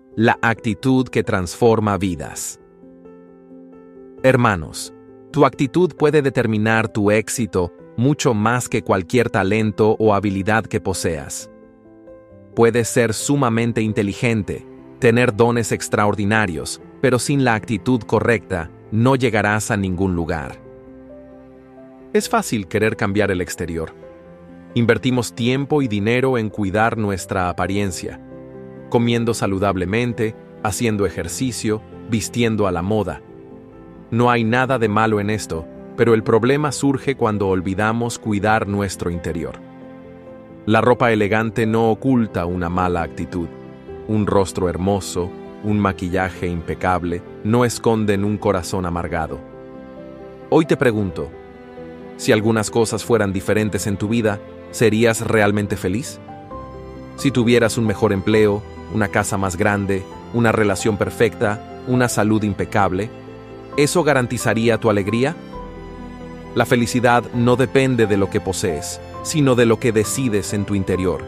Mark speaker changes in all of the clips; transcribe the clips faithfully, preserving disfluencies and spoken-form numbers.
Speaker 1: La actitud que transforma vidas. Hermanos, tu actitud puede determinar tu éxito mucho más que cualquier talento o habilidad que poseas. Puedes ser sumamente inteligente, tener dones extraordinarios, pero sin la actitud correcta, no llegarás a ningún lugar. Es fácil querer cambiar el exterior. Invertimos tiempo y dinero en cuidar nuestra apariencia, comiendo saludablemente, haciendo ejercicio, vistiendo a la moda. No hay nada de malo en esto, pero el problema surge cuando olvidamos cuidar nuestro interior. La ropa elegante no oculta una mala actitud. Un rostro hermoso, un maquillaje impecable, no esconden un corazón amargado. Hoy te pregunto, si algunas cosas fueran diferentes en tu vida, ¿serías realmente feliz? Si tuvieras un mejor empleo, una casa más grande, una relación perfecta, una salud impecable, ¿eso garantizaría tu alegría? La felicidad no depende de lo que posees, sino de lo que decides en tu interior.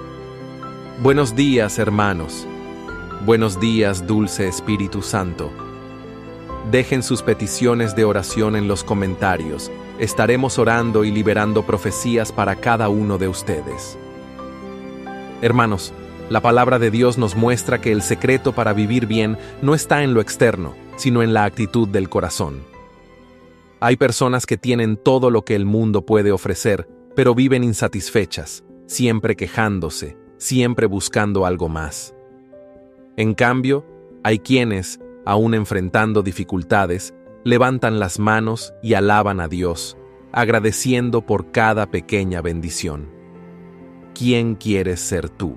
Speaker 1: Buenos días, hermanos. Buenos días, dulce Espíritu Santo. Dejen sus peticiones de oración en los comentarios. Estaremos orando y liberando profecías para cada uno de ustedes. Hermanos, la palabra de Dios nos muestra que el secreto para vivir bien no está en lo externo, sino en la actitud del corazón. Hay personas que tienen todo lo que el mundo puede ofrecer, pero viven insatisfechas, siempre quejándose, siempre buscando algo más. En cambio, hay quienes, aún enfrentando dificultades, levantan las manos y alaban a Dios, agradeciendo por cada pequeña bendición. ¿Quién quieres ser tú?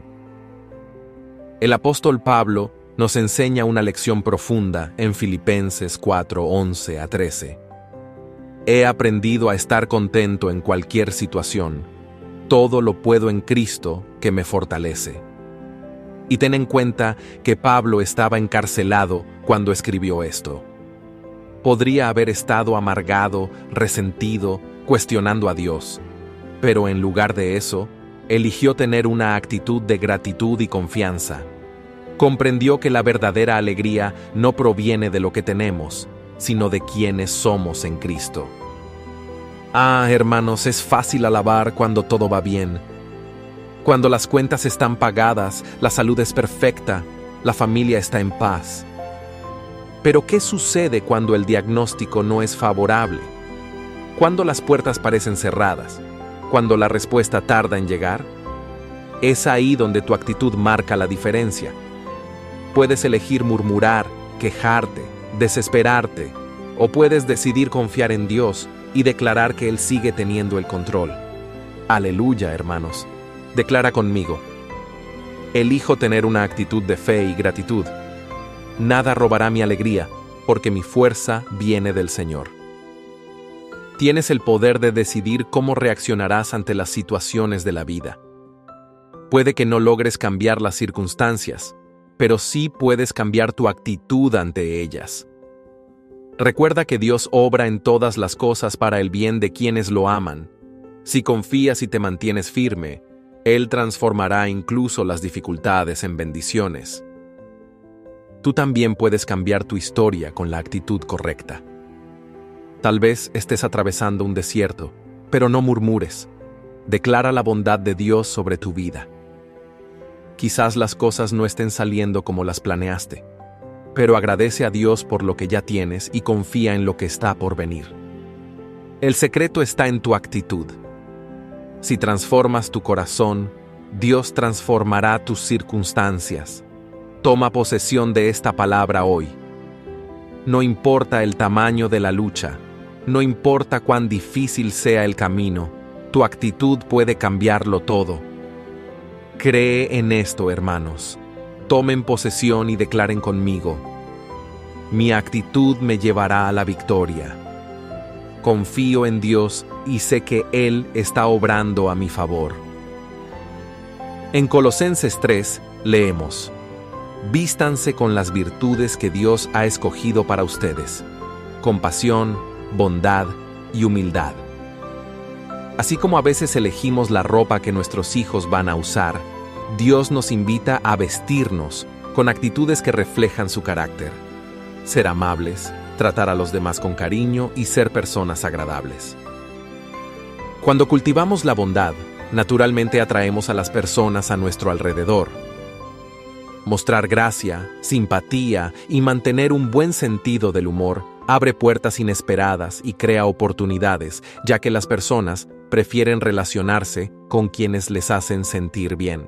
Speaker 1: El apóstol Pablo nos enseña una lección profunda en Filipenses cuatro, once a trece. He aprendido a estar contento en cualquier situación. Todo lo puedo en Cristo que me fortalece. Y ten en cuenta que Pablo estaba encarcelado cuando escribió esto. Podría haber estado amargado, resentido, cuestionando a Dios, pero en lugar de eso, eligió tener una actitud de gratitud y confianza. Comprendió que la verdadera alegría no proviene de lo que tenemos, sino de quienes somos en Cristo. Ah, hermanos, es fácil alabar cuando todo va bien. Cuando las cuentas están pagadas, la salud es perfecta, la familia está en paz. Pero ¿qué sucede cuando el diagnóstico no es favorable? Cuando las puertas parecen cerradas, cuando la respuesta tarda en llegar. Es ahí donde tu actitud marca la diferencia. Puedes elegir murmurar, quejarte, desesperarte, o puedes decidir confiar en Dios y declarar que Él sigue teniendo el control. Aleluya, hermanos. Declara conmigo. Elijo tener una actitud de fe y gratitud. Nada robará mi alegría, porque mi fuerza viene del Señor. Tienes el poder de decidir cómo reaccionarás ante las situaciones de la vida. Puede que no logres cambiar las circunstancias, pero sí puedes cambiar tu actitud ante ellas. Recuerda que Dios obra en todas las cosas para el bien de quienes lo aman. Si confías y te mantienes firme, Él transformará incluso las dificultades en bendiciones. Tú también puedes cambiar tu historia con la actitud correcta. Tal vez estés atravesando un desierto, pero no murmures. Declara la bondad de Dios sobre tu vida. Quizás las cosas no estén saliendo como las planeaste, pero agradece a Dios por lo que ya tienes y confía en lo que está por venir. El secreto está en tu actitud. Si transformas tu corazón, Dios transformará tus circunstancias. Toma posesión de esta palabra hoy. No importa el tamaño de la lucha, no importa cuán difícil sea el camino, tu actitud puede cambiarlo todo. Cree en esto, hermanos. Tomen posesión y declaren conmigo. Mi actitud me llevará a la victoria. Confío en Dios y sé que Él está obrando a mi favor. En Colosenses tres leemos: Vístanse con las virtudes que Dios ha escogido para ustedes: compasión, bondad y humildad. Así como a veces elegimos la ropa que nuestros hijos van a usar, Dios nos invita a vestirnos con actitudes que reflejan su carácter. Ser amables, tratar a los demás con cariño y ser personas agradables. Cuando cultivamos la bondad, naturalmente atraemos a las personas a nuestro alrededor. Mostrar gracia, simpatía y mantener un buen sentido del humor abre puertas inesperadas y crea oportunidades, ya que las personas prefieren relacionarse con quienes les hacen sentir bien.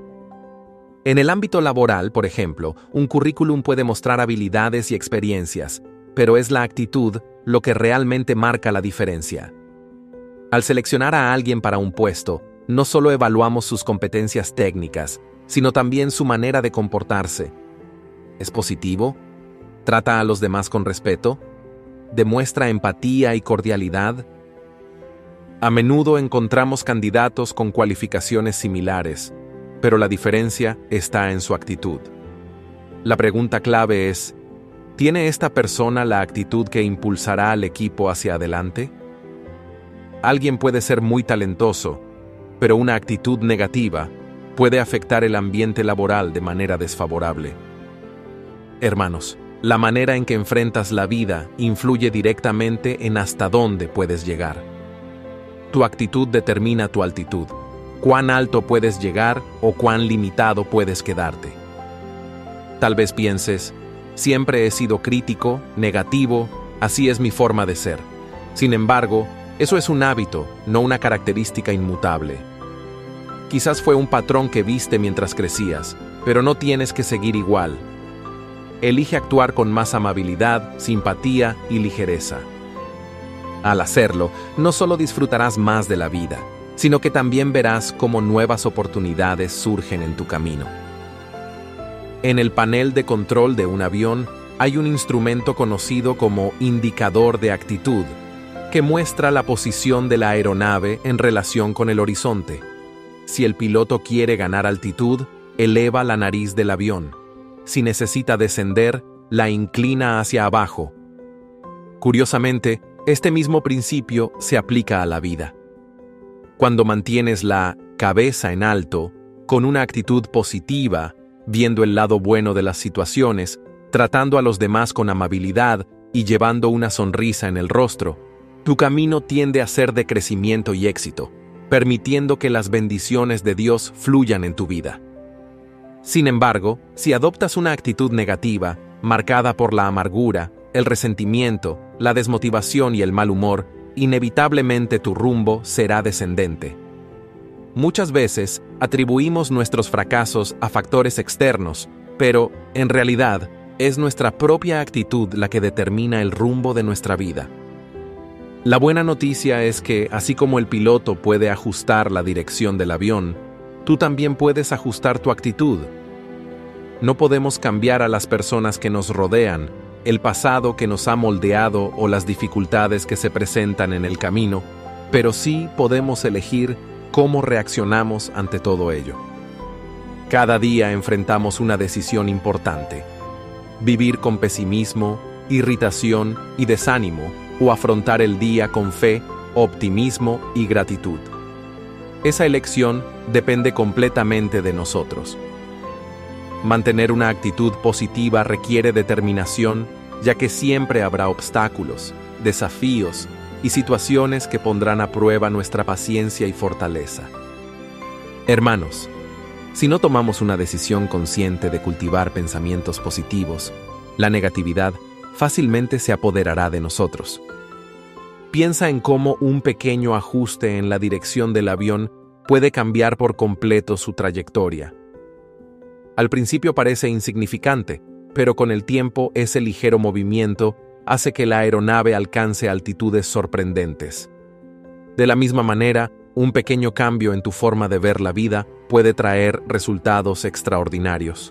Speaker 1: En el ámbito laboral, por ejemplo, un currículum puede mostrar habilidades y experiencias, pero es la actitud lo que realmente marca la diferencia. Al seleccionar a alguien para un puesto, no solo evaluamos sus competencias técnicas, sino también su manera de comportarse. ¿Es positivo? ¿Trata a los demás con respeto? ¿Demuestra empatía y cordialidad? A menudo encontramos candidatos con cualificaciones similares, pero la diferencia está en su actitud. La pregunta clave es, ¿tiene esta persona la actitud que impulsará al equipo hacia adelante? Alguien puede ser muy talentoso, pero una actitud negativa puede afectar el ambiente laboral de manera desfavorable. Hermanos, la manera en que enfrentas la vida influye directamente en hasta dónde puedes llegar. Tu actitud determina tu altitud. Cuán alto puedes llegar o cuán limitado puedes quedarte. Tal vez pienses, siempre he sido crítico, negativo, así es mi forma de ser. Sin embargo, eso es un hábito, no una característica inmutable. Quizás fue un patrón que viste mientras crecías, pero no tienes que seguir igual. Elige actuar con más amabilidad, simpatía y ligereza. Al hacerlo, no solo disfrutarás más de la vida, sino que también verás cómo nuevas oportunidades surgen en tu camino. En el panel de control de un avión hay un instrumento conocido como indicador de actitud, que muestra la posición de la aeronave en relación con el horizonte. Si el piloto quiere ganar altitud, eleva la nariz del avión. Si necesita descender, la inclina hacia abajo. Curiosamente, este mismo principio se aplica a la vida. Cuando mantienes la cabeza en alto, con una actitud positiva, viendo el lado bueno de las situaciones, tratando a los demás con amabilidad y llevando una sonrisa en el rostro, tu camino tiende a ser de crecimiento y éxito, permitiendo que las bendiciones de Dios fluyan en tu vida. Sin embargo, si adoptas una actitud negativa, marcada por la amargura, el resentimiento, la desmotivación y el mal humor, inevitablemente tu rumbo será descendente. Muchas veces atribuimos nuestros fracasos a factores externos, pero, en realidad, es nuestra propia actitud la que determina el rumbo de nuestra vida. La buena noticia es que, así como el piloto puede ajustar la dirección del avión, tú también puedes ajustar tu actitud. No podemos cambiar a las personas que nos rodean, el pasado que nos ha moldeado o las dificultades que se presentan en el camino, pero sí podemos elegir cómo reaccionamos ante todo ello. Cada día enfrentamos una decisión importante: vivir con pesimismo, irritación y desánimo, o afrontar el día con fe, optimismo y gratitud. Esa elección depende completamente de nosotros. Mantener una actitud positiva requiere determinación, ya que siempre habrá obstáculos, desafíos y situaciones que pondrán a prueba nuestra paciencia y fortaleza. Hermanos, si no tomamos una decisión consciente de cultivar pensamientos positivos, la negatividad fácilmente se apoderará de nosotros. Piensa en cómo un pequeño ajuste en la dirección del avión puede cambiar por completo su trayectoria. Al principio parece insignificante, pero con el tiempo ese ligero movimiento hace que la aeronave alcance altitudes sorprendentes. De la misma manera, un pequeño cambio en tu forma de ver la vida puede traer resultados extraordinarios.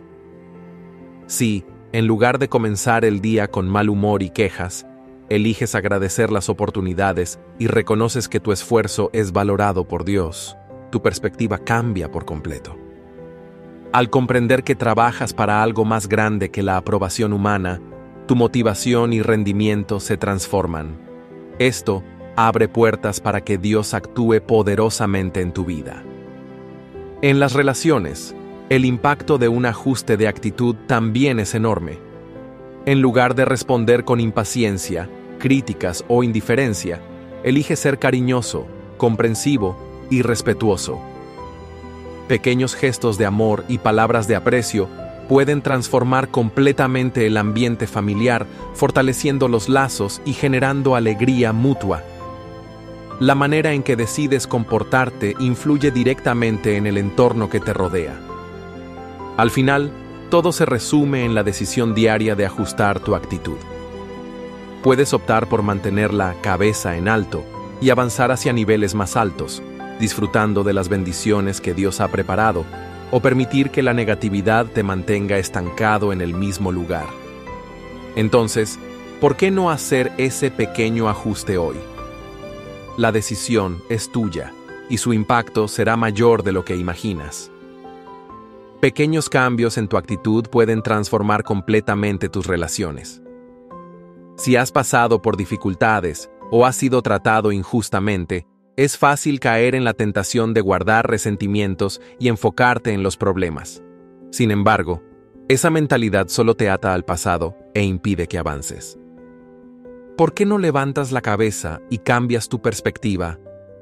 Speaker 1: Si, en lugar de comenzar el día con mal humor y quejas, eliges agradecer las oportunidades y reconoces que tu esfuerzo es valorado por Dios, tu perspectiva cambia por completo. Al comprender que trabajas para algo más grande que la aprobación humana, tu motivación y rendimiento se transforman. Esto abre puertas para que Dios actúe poderosamente en tu vida. En las relaciones, El impacto de un ajuste de actitud también es enorme. En lugar de responder con impaciencia, críticas o indiferencia, elige ser cariñoso, comprensivo y respetuoso. Pequeños gestos de amor y palabras de aprecio pueden transformar completamente el ambiente familiar, fortaleciendo los lazos y generando alegría mutua. La manera en que decides comportarte influye directamente en el entorno que te rodea. Al final, todo se resume en la decisión diaria de ajustar tu actitud. Puedes optar por mantener la cabeza en alto y avanzar hacia niveles más altos, disfrutando de las bendiciones que Dios ha preparado, o permitir que la negatividad te mantenga estancado en el mismo lugar. Entonces, ¿por qué no hacer ese pequeño ajuste hoy? La decisión es tuya, y su impacto será mayor de lo que imaginas. Pequeños cambios en tu actitud pueden transformar completamente tus relaciones. Si has pasado por dificultades o has sido tratado injustamente, es fácil caer en la tentación de guardar resentimientos y enfocarte en los problemas. Sin embargo, esa mentalidad solo te ata al pasado e impide que avances. ¿Por qué no levantas la cabeza y cambias tu perspectiva?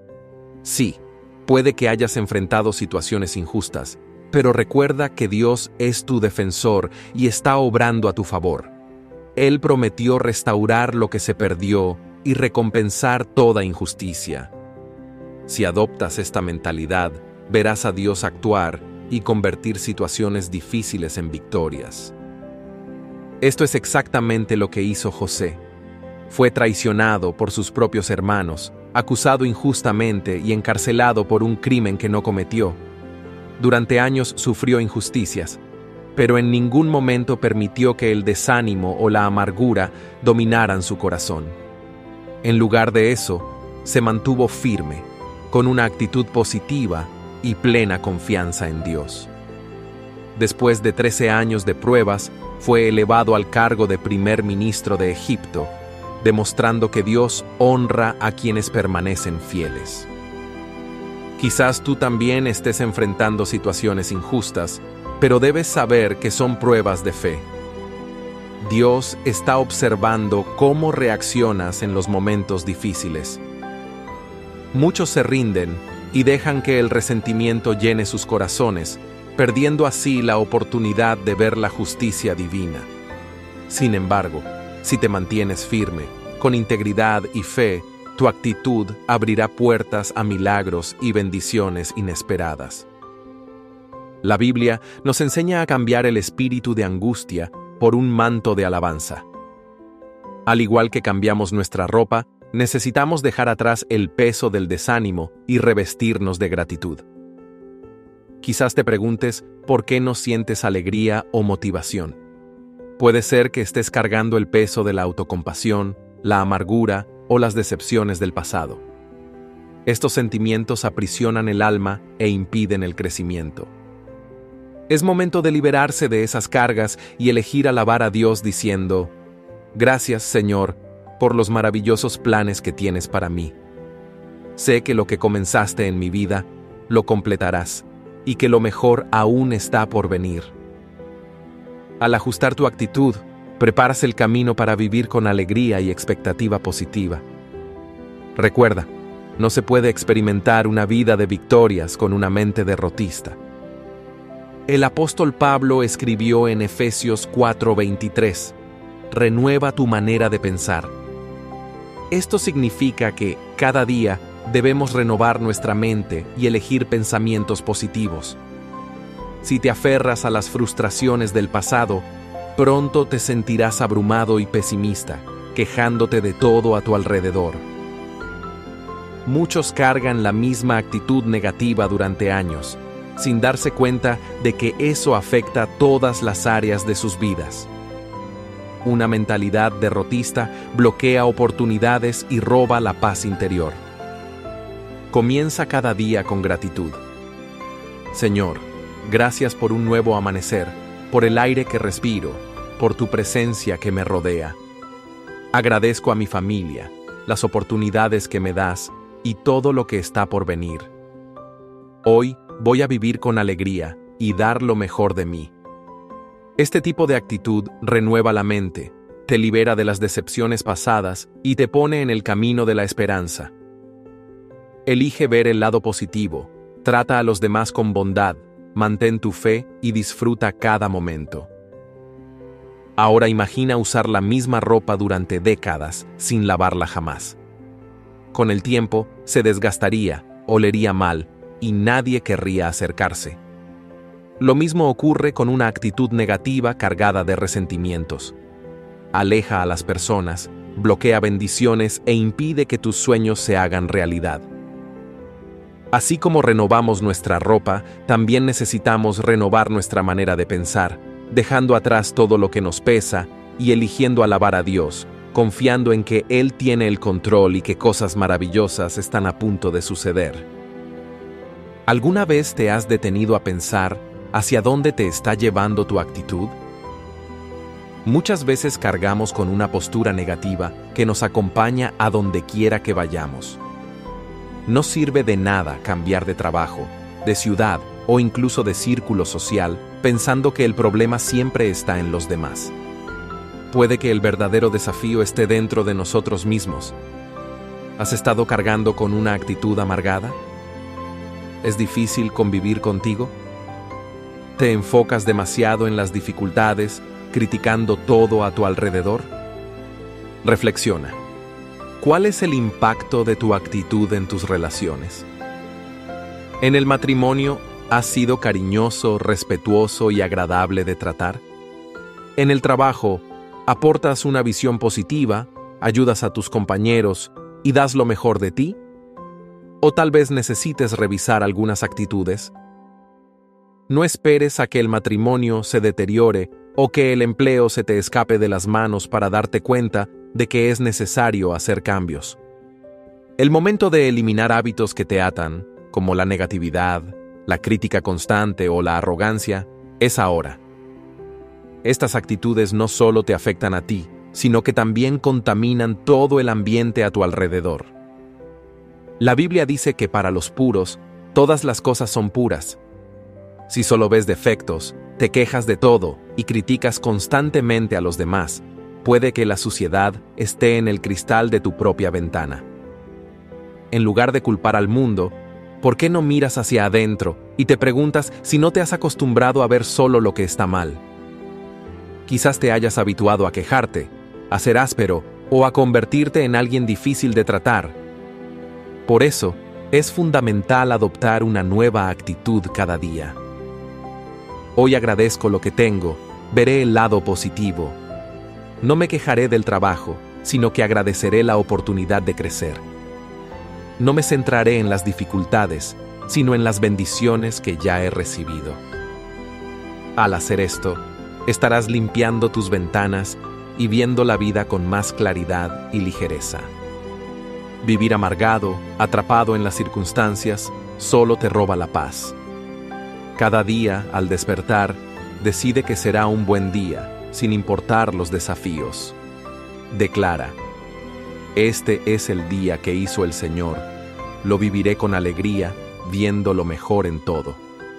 Speaker 1: Sí, puede que hayas enfrentado situaciones injustas, pero recuerda que Dios es tu defensor y está obrando a tu favor. Él prometió restaurar lo que se perdió y recompensar toda injusticia. Si adoptas esta mentalidad, verás a Dios actuar y convertir situaciones difíciles en victorias. Esto es exactamente lo que hizo José. Fue traicionado por sus propios hermanos, acusado injustamente y encarcelado por un crimen que no cometió. Durante años sufrió injusticias, pero en ningún momento permitió que el desánimo o la amargura dominaran su corazón. En lugar de eso, se mantuvo firme, con una actitud positiva y plena confianza en Dios. Después de trece años de pruebas, fue elevado al cargo de primer ministro de Egipto, demostrando que Dios honra a quienes permanecen fieles. Quizás tú también estés enfrentando situaciones injustas, pero debes saber que son pruebas de fe. Dios está observando cómo reaccionas en los momentos difíciles. Muchos se rinden y dejan que el resentimiento llene sus corazones, perdiendo así la oportunidad de ver la justicia divina. Sin embargo, si te mantienes firme, con integridad y fe, tu actitud abrirá puertas a milagros y bendiciones inesperadas. La Biblia nos enseña a cambiar el espíritu de angustia por un manto de alabanza. Al igual que cambiamos nuestra ropa, necesitamos dejar atrás el peso del desánimo y revestirnos de gratitud. Quizás te preguntes por qué no sientes alegría o motivación. Puede ser que estés cargando el peso de la autocompasión, la amargura o las decepciones del pasado. Estos sentimientos aprisionan el alma e impiden el crecimiento. Es momento de liberarse de esas cargas y elegir alabar a Dios diciendo: «Gracias, Señor, por los maravillosos planes que tienes para mí. Sé que lo que comenzaste en mi vida, lo completarás, y que lo mejor aún está por venir». Al ajustar tu actitud, preparas el camino para vivir con alegría y expectativa positiva. Recuerda, no se puede experimentar una vida de victorias con una mente derrotista. El apóstol Pablo escribió en Efesios cuatro veintitrés: «Renueva tu manera de pensar». Esto significa que, cada día, debemos renovar nuestra mente y elegir pensamientos positivos. Si te aferras a las frustraciones del pasado, pronto te sentirás abrumado y pesimista, quejándote de todo a tu alrededor. Muchos cargan la misma actitud negativa durante años, sin darse cuenta de que eso afecta todas las áreas de sus vidas. Una mentalidad derrotista bloquea oportunidades y roba la paz interior. Comienza cada día con gratitud. Señor, gracias por un nuevo amanecer, por el aire que respiro, por tu presencia que me rodea. Agradezco a mi familia, las oportunidades que me das y todo lo que está por venir. Hoy voy a vivir con alegría y dar lo mejor de mí. Este tipo de actitud renueva la mente, te libera de las decepciones pasadas y te pone en el camino de la esperanza. Elige ver el lado positivo, trata a los demás con bondad, mantén tu fe y disfruta cada momento. Ahora imagina usar la misma ropa durante décadas sin lavarla jamás. Con el tiempo, se desgastaría, olería mal y nadie querría acercarse. Lo mismo ocurre con una actitud negativa cargada de resentimientos. Aleja a las personas, bloquea bendiciones e impide que tus sueños se hagan realidad. Así como renovamos nuestra ropa, también necesitamos renovar nuestra manera de pensar, dejando atrás todo lo que nos pesa y eligiendo alabar a Dios, confiando en que Él tiene el control y que cosas maravillosas están a punto de suceder. ¿Alguna vez te has detenido a pensar hacia dónde te está llevando tu actitud? Muchas veces cargamos con una postura negativa que nos acompaña a donde quiera que vayamos. No sirve de nada cambiar de trabajo, de ciudad o incluso de círculo social pensando que el problema siempre está en los demás. Puede que el verdadero desafío esté dentro de nosotros mismos. ¿Has estado cargando con una actitud amargada? ¿Es difícil convivir contigo? ¿Te enfocas demasiado en las dificultades, criticando todo a tu alrededor? Reflexiona. ¿Cuál es el impacto de tu actitud en tus relaciones? En el matrimonio, ¿has sido cariñoso, respetuoso y agradable de tratar? En el trabajo, ¿aportas una visión positiva, ayudas a tus compañeros y das lo mejor de ti? ¿O tal vez necesites revisar algunas actitudes? No esperes a que el matrimonio se deteriore o que el empleo se te escape de las manos para darte cuenta de que es necesario hacer cambios. El momento de eliminar hábitos que te atan, como la negatividad, la crítica constante o la arrogancia, es ahora. Estas actitudes no solo te afectan a ti, sino que también contaminan todo el ambiente a tu alrededor. La Biblia dice que para los puros, todas las cosas son puras. Si solo ves defectos, te quejas de todo y criticas constantemente a los demás, puede que la suciedad esté en el cristal de tu propia ventana. En lugar de culpar al mundo, ¿por qué no miras hacia adentro y te preguntas si no te has acostumbrado a ver solo lo que está mal? Quizás te hayas habituado a quejarte, a ser áspero o a convertirte en alguien difícil de tratar. Por eso, es fundamental adoptar una nueva actitud cada día. Hoy agradezco lo que tengo, veré el lado positivo. No me quejaré del trabajo, sino que agradeceré la oportunidad de crecer. No me centraré en las dificultades, sino en las bendiciones que ya he recibido. Al hacer esto, estarás limpiando tus ventanas y viendo la vida con más claridad y ligereza. Vivir amargado, atrapado en las circunstancias, solo te roba la paz. Cada día, al despertar, decide que será un buen día, sin importar los desafíos. Declara: este es el día que hizo el Señor, lo viviré con alegría, viendo lo mejor en todo.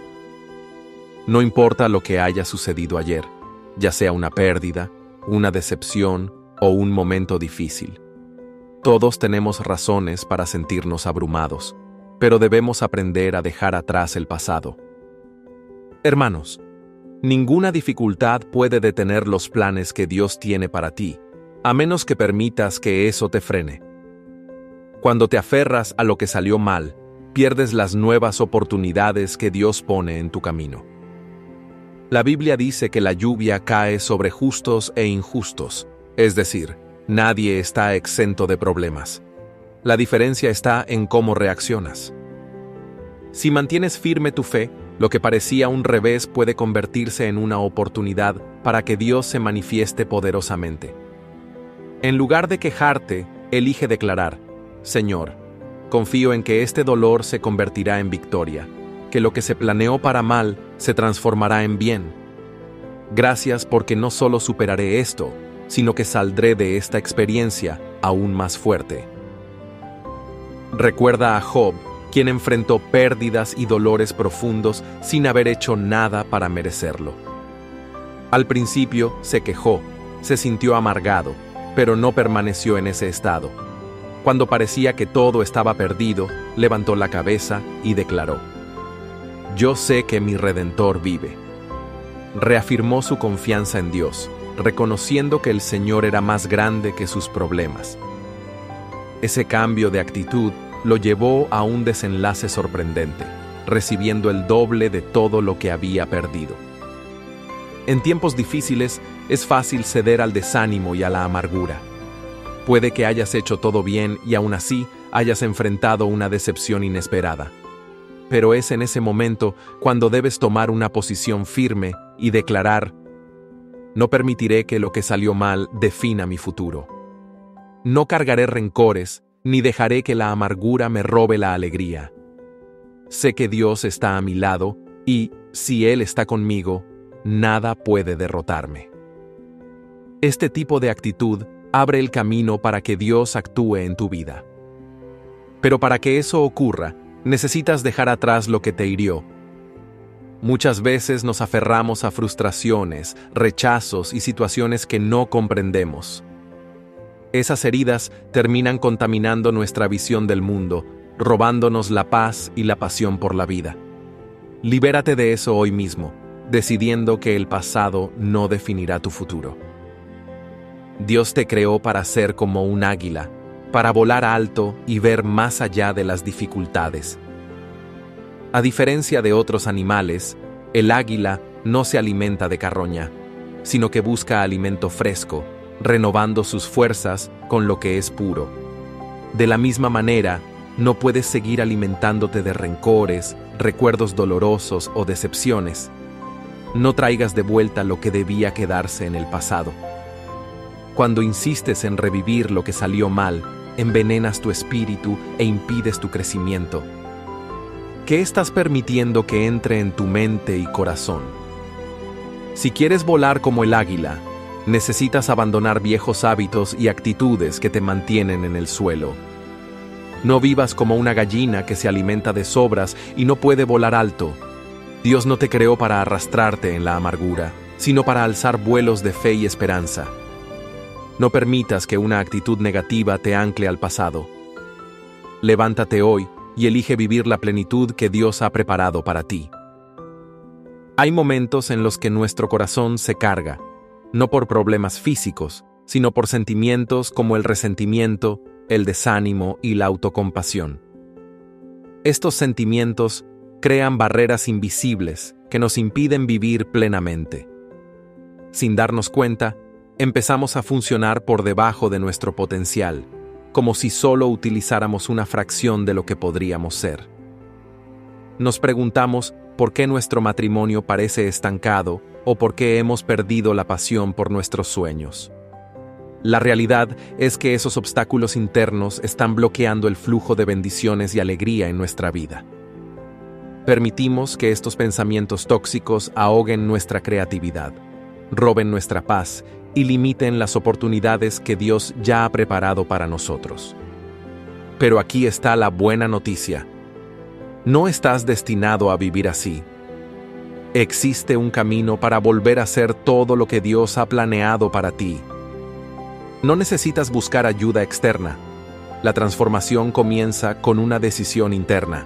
Speaker 1: No importa lo que haya sucedido ayer, ya sea una pérdida, una decepción o un momento difícil. Todos tenemos razones para sentirnos abrumados, pero debemos aprender a dejar atrás el pasado. Hermanos, ninguna dificultad puede detener los planes que Dios tiene para ti, a menos que permitas que eso te frene. Cuando te aferras a lo que salió mal, pierdes las nuevas oportunidades que Dios pone en tu camino. La Biblia dice que la lluvia cae sobre justos e injustos, es decir, nadie está exento de problemas. La diferencia está en cómo reaccionas. Si mantienes firme tu fe, lo que parecía un revés puede convertirse en una oportunidad para que Dios se manifieste poderosamente. En lugar de quejarte, elige declarar: Señor, confío en que este dolor se convertirá en victoria, que lo que se planeó para mal se transformará en bien. Gracias porque no solo superaré esto, sino que saldré de esta experiencia aún más fuerte. Recuerda a Job, quien enfrentó pérdidas y dolores profundos sin haber hecho nada para merecerlo. Al principio se quejó, se sintió amargado, pero no permaneció en ese estado. Cuando parecía que todo estaba perdido, levantó la cabeza y declaró: «Yo sé que mi Redentor vive». Reafirmó su confianza en Dios, reconociendo que el Señor era más grande que sus problemas. Ese cambio de actitud lo llevó a un desenlace sorprendente, recibiendo el doble de todo lo que había perdido. En tiempos difíciles es fácil ceder al desánimo y a la amargura. Puede que hayas hecho todo bien y aún así hayas enfrentado una decepción inesperada. Pero es en ese momento cuando debes tomar una posición firme y declarar: «No permitiré que lo que salió mal defina mi futuro. No cargaré rencores, ni dejaré que la amargura me robe la alegría. Sé que Dios está a mi lado y, si Él está conmigo, nada puede derrotarme». Este tipo de actitud abre el camino para que Dios actúe en tu vida. Pero para que eso ocurra, necesitas dejar atrás lo que te hirió. Muchas veces nos aferramos a frustraciones, rechazos y situaciones que no comprendemos. Esas heridas terminan contaminando nuestra visión del mundo, robándonos la paz y la pasión por la vida. Libérate de eso hoy mismo, decidiendo que el pasado no definirá tu futuro. Dios te creó para ser como un águila, para volar alto y ver más allá de las dificultades. A diferencia de otros animales, el águila no se alimenta de carroña, sino que busca alimento fresco, renovando sus fuerzas con lo que es puro. De la misma manera, no puedes seguir alimentándote de rencores, recuerdos dolorosos o decepciones. No traigas de vuelta lo que debía quedarse en el pasado. Cuando insistes en revivir lo que salió mal, envenenas tu espíritu e impides tu crecimiento. ¿Qué estás permitiendo que entre en tu mente y corazón? Si quieres volar como el águila, necesitas abandonar viejos hábitos y actitudes que te mantienen en el suelo. No vivas como una gallina que se alimenta de sobras y no puede volar alto. Dios no te creó para arrastrarte en la amargura, sino para alzar vuelos de fe y esperanza. No permitas que una actitud negativa te ancle al pasado. Levántate hoy y elige vivir la plenitud que Dios ha preparado para ti. Hay momentos en los que nuestro corazón se carga, no por problemas físicos, sino por sentimientos como el resentimiento, el desánimo y la autocompasión. Estos sentimientos crean barreras invisibles que nos impiden vivir plenamente. Sin darnos cuenta, empezamos a funcionar por debajo de nuestro potencial, como si solo utilizáramos una fracción de lo que podríamos ser. Nos preguntamos por qué nuestro matrimonio parece estancado o por qué hemos perdido la pasión por nuestros sueños. La realidad es que esos obstáculos internos están bloqueando el flujo de bendiciones y alegría en nuestra vida. Permitimos que estos pensamientos tóxicos ahoguen nuestra creatividad, roben nuestra paz y limiten las oportunidades que Dios ya ha preparado para nosotros. Pero aquí está la buena noticia. No estás destinado a vivir así. Existe un camino para volver a ser todo lo que Dios ha planeado para ti. No necesitas buscar ayuda externa. La transformación comienza con una decisión interna.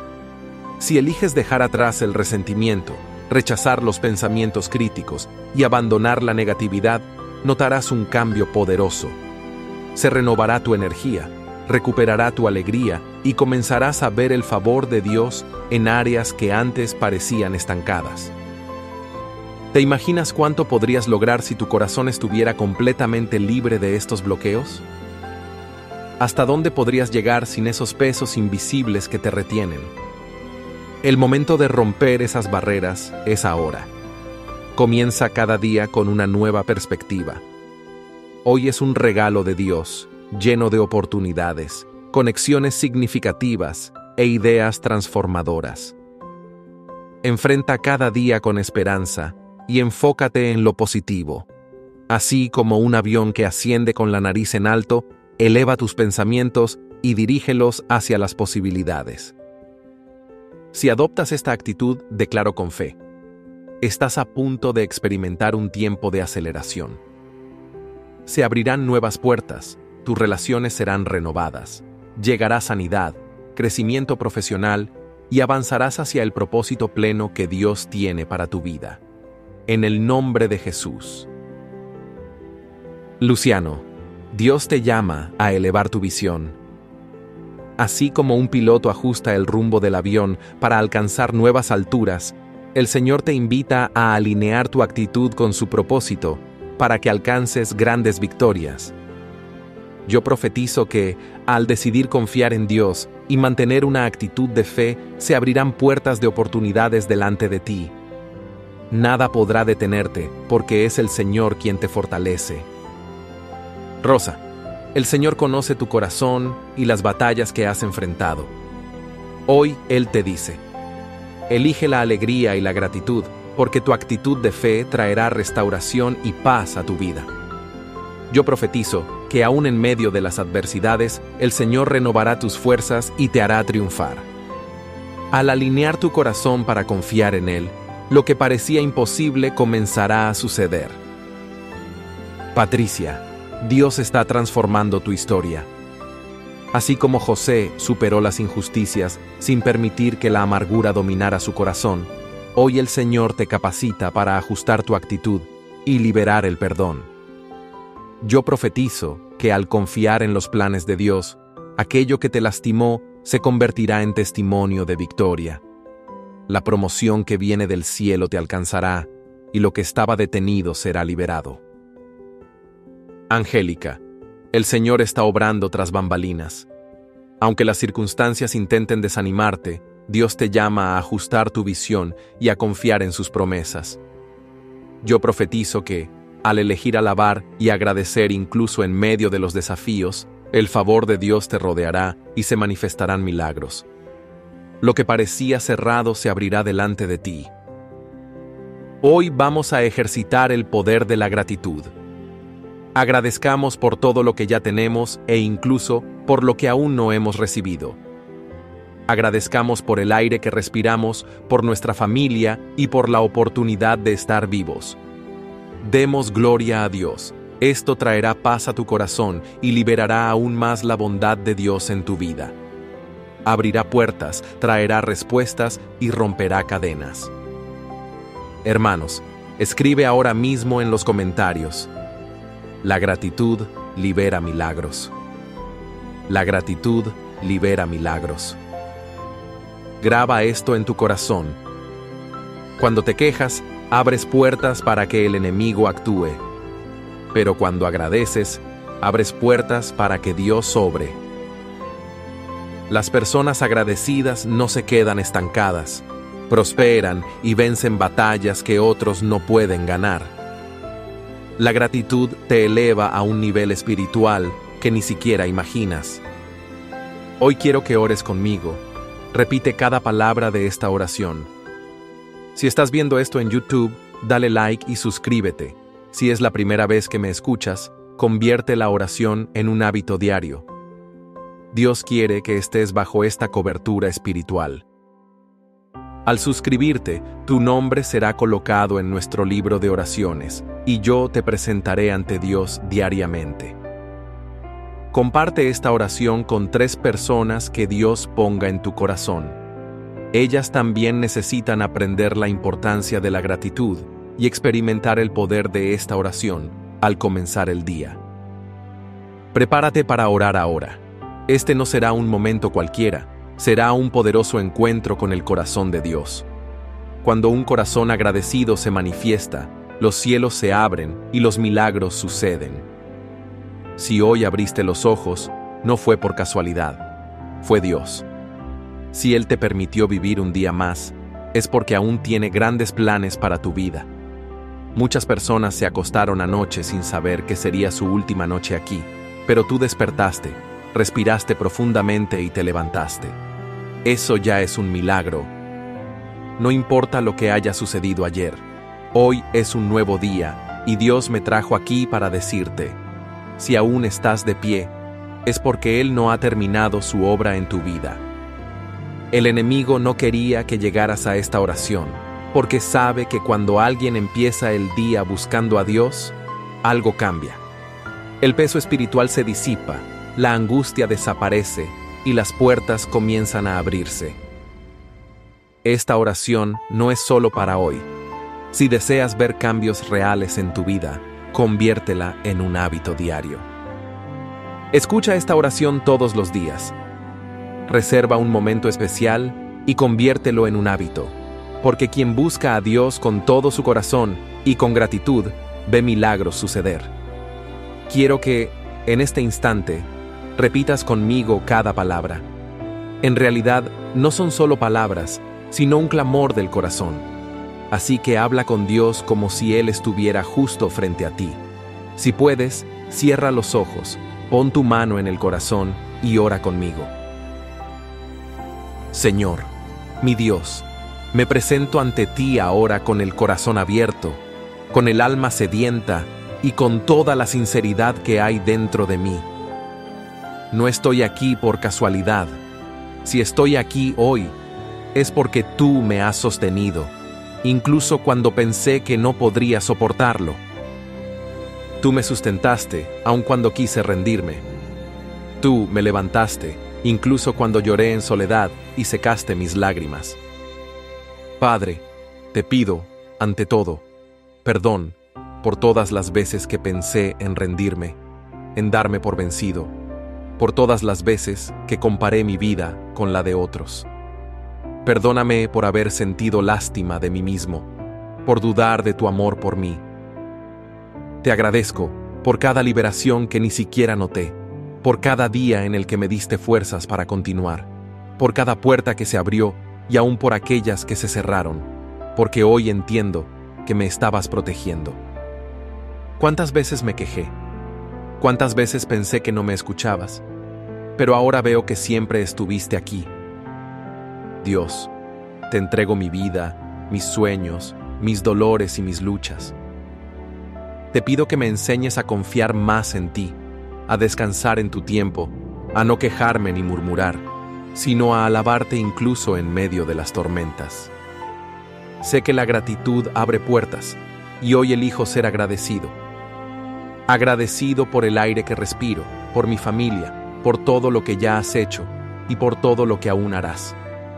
Speaker 1: Si eliges dejar atrás el resentimiento, rechazar los pensamientos críticos y abandonar la negatividad, notarás un cambio poderoso. Se renovará tu energía, recuperará tu alegría y comenzarás a ver el favor de Dios en áreas que antes parecían estancadas. ¿Te imaginas cuánto podrías lograr si tu corazón estuviera completamente libre de estos bloqueos? ¿Hasta dónde podrías llegar sin esos pesos invisibles que te retienen? El momento de romper esas barreras es ahora. Comienza cada día con una nueva perspectiva. Hoy es un regalo de Dios, lleno de oportunidades, conexiones significativas e ideas transformadoras. Enfrenta cada día con esperanza y enfócate en lo positivo. Así como un avión que asciende con la nariz en alto, eleva tus pensamientos y dirígelos hacia las posibilidades. Si adoptas esta actitud, declaro con fe, estás a punto de experimentar un tiempo de aceleración. Se abrirán nuevas puertas, tus relaciones serán renovadas, llegará sanidad, crecimiento profesional y avanzarás hacia el propósito pleno que Dios tiene para tu vida. En el nombre de Jesús. Luciano, Dios te llama a elevar tu visión. Así como un piloto ajusta el rumbo del avión para alcanzar nuevas alturas, el Señor te invita a alinear tu actitud con su propósito para que alcances grandes victorias. Yo profetizo que, al decidir confiar en Dios y mantener una actitud de fe, se abrirán puertas de oportunidades delante de ti. Nada podrá detenerte, porque es el Señor quien te fortalece. Rosa, el Señor conoce tu corazón y las batallas que has enfrentado. Hoy Él te dice, elige la alegría y la gratitud, porque tu actitud de fe traerá restauración y paz a tu vida. Yo profetizo que aún en medio de las adversidades, el Señor renovará tus fuerzas y te hará triunfar. Al alinear tu corazón para confiar en Él, lo que parecía imposible comenzará a suceder. Patricia, Dios está transformando tu historia. Así como José superó las injusticias sin permitir que la amargura dominara su corazón, hoy el Señor te capacita para ajustar tu actitud y liberar el perdón. Yo profetizo que al confiar en los planes de Dios, aquello que te lastimó se convertirá en testimonio de victoria. La promoción que viene del cielo te alcanzará y lo que estaba detenido será liberado. Angélica, el Señor está obrando tras bambalinas. Aunque las circunstancias intenten desanimarte, Dios te llama a ajustar tu visión y a confiar en sus promesas. Yo profetizo que, al elegir alabar y agradecer incluso en medio de los desafíos, el favor de Dios te rodeará y se manifestarán milagros. Lo que parecía cerrado se abrirá delante de ti. Hoy vamos a ejercitar el poder de la gratitud. Agradezcamos por todo lo que ya tenemos e incluso por lo que aún no hemos recibido. Agradezcamos por el aire que respiramos, por nuestra familia y por la oportunidad de estar vivos. Demos gloria a Dios. Esto traerá paz a tu corazón y liberará aún más la bondad de Dios en tu vida. Abrirá puertas, traerá respuestas y romperá cadenas. Hermanos, escribe ahora mismo en los comentarios: la gratitud libera milagros. La gratitud libera milagros. Graba esto en tu corazón. Cuando te quejas, abres puertas para que el enemigo actúe. Pero cuando agradeces, abres puertas para que Dios obre. Las personas agradecidas no se quedan estancadas, prosperan y vencen batallas que otros no pueden ganar. La gratitud te eleva a un nivel espiritual que ni siquiera imaginas. Hoy quiero que ores conmigo. Repite cada palabra de esta oración. Si estás viendo esto en YouTube, dale like y suscríbete. Si es la primera vez que me escuchas, convierte la oración en un hábito diario. Dios quiere que estés bajo esta cobertura espiritual. Al suscribirte, tu nombre será colocado en nuestro libro de oraciones, y yo te presentaré ante Dios diariamente. Comparte esta oración con tres personas que Dios ponga en tu corazón. Ellas también necesitan aprender la importancia de la gratitud y experimentar el poder de esta oración al comenzar el día. Prepárate para orar ahora. Este no será un momento cualquiera, será un poderoso encuentro con el corazón de Dios. Cuando un corazón agradecido se manifiesta, los cielos se abren y los milagros suceden. Si hoy abriste los ojos, no fue por casualidad, fue Dios. Si Él te permitió vivir un día más, es porque aún tiene grandes planes para tu vida. Muchas personas se acostaron anoche sin saber que sería su última noche aquí, pero tú despertaste, respiraste profundamente y te levantaste. Eso ya es un milagro. No importa lo que haya sucedido ayer, hoy es un nuevo día y Dios me trajo aquí para decirte: si aún estás de pie, es porque Él no ha terminado su obra en tu vida. El enemigo no quería que llegaras a esta oración, porque sabe que cuando alguien empieza el día buscando a Dios, algo cambia. El peso espiritual se disipa, la angustia desaparece y las puertas comienzan a abrirse. Esta oración no es solo para hoy. Si deseas ver cambios reales en tu vida, conviértela en un hábito diario. Escucha esta oración todos los días. Reserva un momento especial y conviértelo en un hábito, porque quien busca a Dios con todo su corazón y con gratitud, ve milagros suceder. Quiero que, en este instante, repitas conmigo cada palabra. En realidad, no son solo palabras, sino un clamor del corazón. Así que habla con Dios como si Él estuviera justo frente a ti. Si puedes, cierra los ojos, pon tu mano en el corazón y ora conmigo. Señor, mi Dios, me presento ante ti ahora con el corazón abierto, con el alma sedienta y con toda la sinceridad que hay dentro de mí. No estoy aquí por casualidad. Si estoy aquí hoy, es porque tú me has sostenido, incluso cuando pensé que no podría soportarlo. Tú me sustentaste, aun cuando quise rendirme. Tú me levantaste, incluso cuando lloré en soledad y secaste mis lágrimas. Padre, te pido, ante todo, perdón por todas las veces que pensé en rendirme, en darme por vencido, por todas las veces que comparé mi vida con la de otros. Perdóname por haber sentido lástima de mí mismo, por dudar de tu amor por mí. Te agradezco por cada liberación que ni siquiera noté, por cada día en el que me diste fuerzas para continuar, por cada puerta que se abrió y aún por aquellas que se cerraron, porque hoy entiendo que me estabas protegiendo. ¿Cuántas veces me quejé? ¿Cuántas veces pensé que no me escuchabas? Pero ahora veo que siempre estuviste aquí. Dios, te entrego mi vida, mis sueños, mis dolores y mis luchas. Te pido que me enseñes a confiar más en ti, a descansar en tu tiempo, a no quejarme ni murmurar, sino a alabarte incluso en medio de las tormentas. Sé que la gratitud abre puertas, y hoy elijo ser agradecido. Agradecido por el aire que respiro, por mi familia, por todo lo que ya has hecho y por todo lo que aún harás.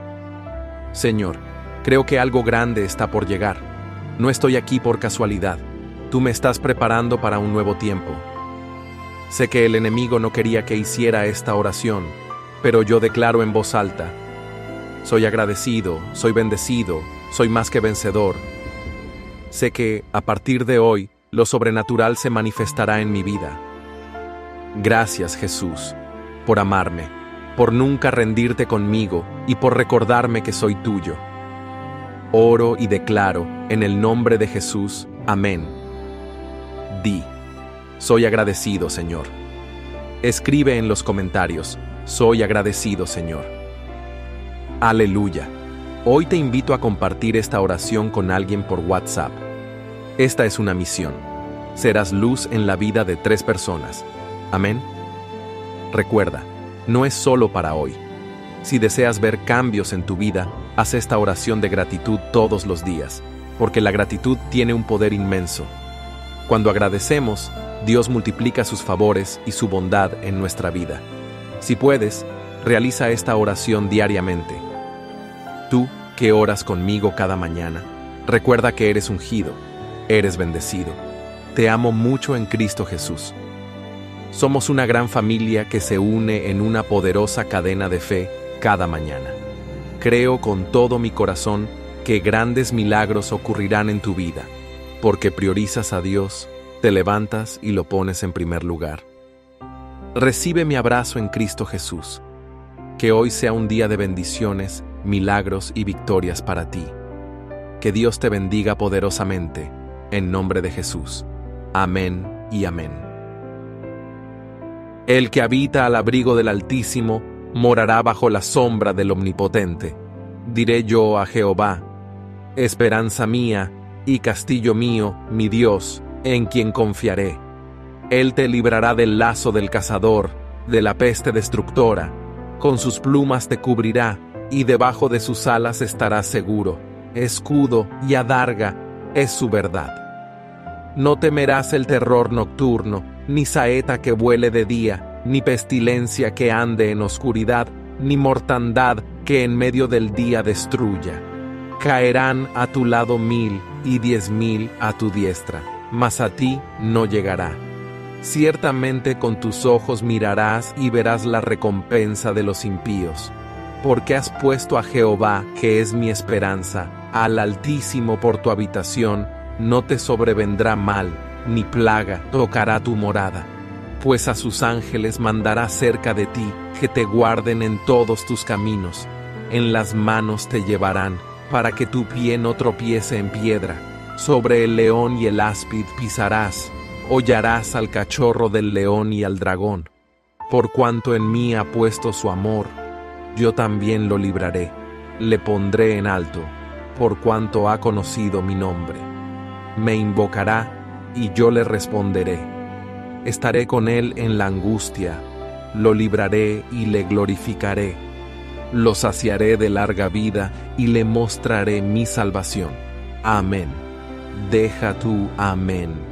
Speaker 1: Señor, creo que algo grande está por llegar. No estoy aquí por casualidad. Tú me estás preparando para un nuevo tiempo. Sé que el enemigo no quería que hiciera esta oración, pero yo declaro en voz alta: soy agradecido, soy bendecido, soy más que vencedor. Sé que, a partir de hoy, lo sobrenatural se manifestará en mi vida. Gracias, Jesús, por amarme, por nunca rendirte conmigo y por recordarme que soy tuyo. Oro y declaro, en el nombre de Jesús, amén. Di: soy agradecido, Señor. Escribe en los comentarios: soy agradecido, Señor. Aleluya. Hoy te invito a compartir esta oración con alguien por WhatsApp. Esta es una misión. Serás luz en la vida de tres personas. Amén. Recuerda, no es solo para hoy. Si deseas ver cambios en tu vida, haz esta oración de gratitud todos los días, porque la gratitud tiene un poder inmenso. Cuando agradecemos, Dios multiplica sus favores y su bondad en nuestra vida. Si puedes, realiza esta oración diariamente. Tú, que oras conmigo cada mañana, recuerda que eres ungido, eres bendecido. Te amo mucho en Cristo Jesús. Somos una gran familia que se une en una poderosa cadena de fe cada mañana. Creo con todo mi corazón que grandes milagros ocurrirán en tu vida, porque priorizas a Dios, te levantas y lo pones en primer lugar. Recibe mi abrazo en Cristo Jesús. Que hoy sea un día de bendiciones, milagros y victorias para ti. Que Dios te bendiga poderosamente, en nombre de Jesús. Amén y amén. El que habita al abrigo del Altísimo morará bajo la sombra del Omnipotente. Diré yo a Jehová: esperanza mía y castillo mío, mi Dios, en quien confiaré. Él te librará del lazo del cazador, de la peste destructora. Con sus plumas te cubrirá, y debajo de sus alas estarás seguro. Escudo y adarga es su verdad. No temerás el terror nocturno, ni saeta que vuele de día, ni pestilencia que ande en oscuridad, ni mortandad que en medio del día destruya. Caerán a tu lado mil y diez mil a tu diestra, mas a ti no llegará. Ciertamente con tus ojos mirarás y verás la recompensa de los impíos. Porque has puesto a Jehová, que es mi esperanza, al Altísimo por tu habitación, no te sobrevendrá mal, ni plaga tocará tu morada. Pues a sus ángeles mandará cerca de ti, que te guarden en todos tus caminos. En las manos te llevarán, para que tu pie no tropiece en piedra. Sobre el león y el áspid pisarás, hollarás al cachorro del león y al dragón. Por cuanto en mí ha puesto su amor, yo también lo libraré, le pondré en alto, por cuanto ha conocido mi nombre. Me invocará, y yo le responderé. Estaré con él en la angustia, lo libraré y le glorificaré. Lo saciaré de larga vida y le mostraré mi salvación. Amén. Deja tú, amén.